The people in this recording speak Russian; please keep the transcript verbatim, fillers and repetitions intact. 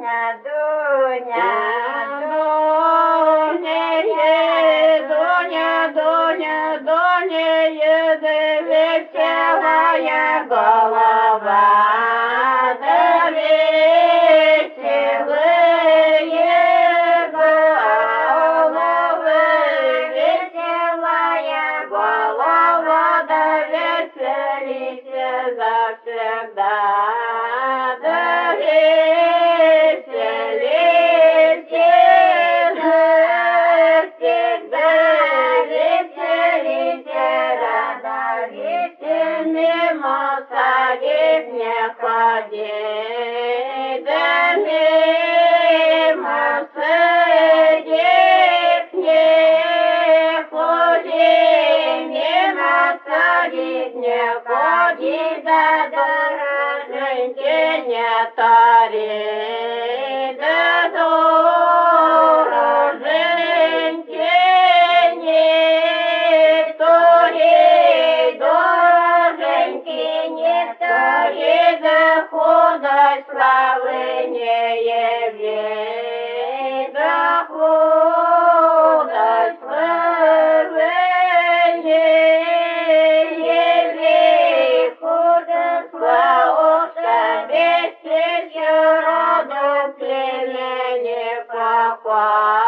Дуня, Дуня, Дуня, Дуня, Дуня, Дуня, веселая голова, да веселые головы, веселая голова, да веселите завсегда, да веселите завсегда, веселите рада, веселите мимо садик не ходи, да мимо садик не ходи, мимо садик не ходи, да дороженьки не тари, да дороженьки не тари, дороженьки не тари, да худой славы не яви, да худой славы не яви, худой славы вместе с роду племени какой.